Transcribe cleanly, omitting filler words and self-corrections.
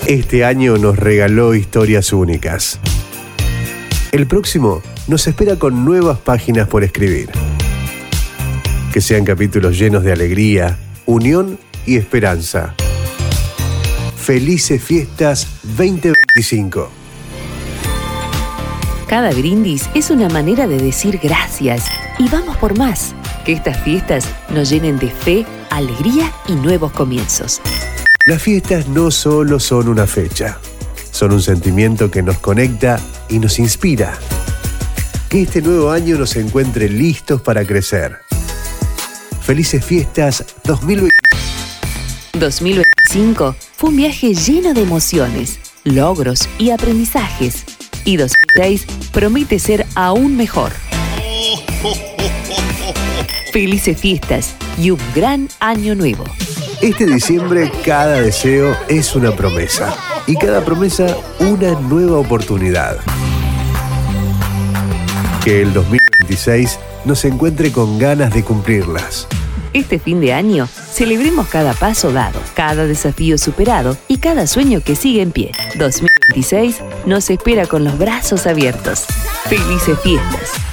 Este año nos regaló historias únicas. El próximo nos espera con nuevas páginas por escribir. Que sean capítulos llenos de alegría, unión y esperanza. Felices Fiestas 2025. Cada brindis es una manera de decir gracias y vamos por más. Que estas fiestas nos llenen de fe, alegría y nuevos comienzos. Las fiestas no solo son una fecha, son un sentimiento que nos conecta y nos inspira. Que este nuevo año nos encuentre listos para crecer. Felices Fiestas 2025 fue un viaje lleno de emociones, logros y aprendizajes. Y 2006 promete ser aún mejor. Felices Fiestas y un gran año nuevo. Este diciembre cada deseo es una promesa y cada promesa una nueva oportunidad. Que el 2026 nos encuentre con ganas de cumplirlas. Este fin de año celebremos cada paso dado, cada desafío superado y cada sueño que sigue en pie. 2026 nos espera con los brazos abiertos. Felices Fiestas.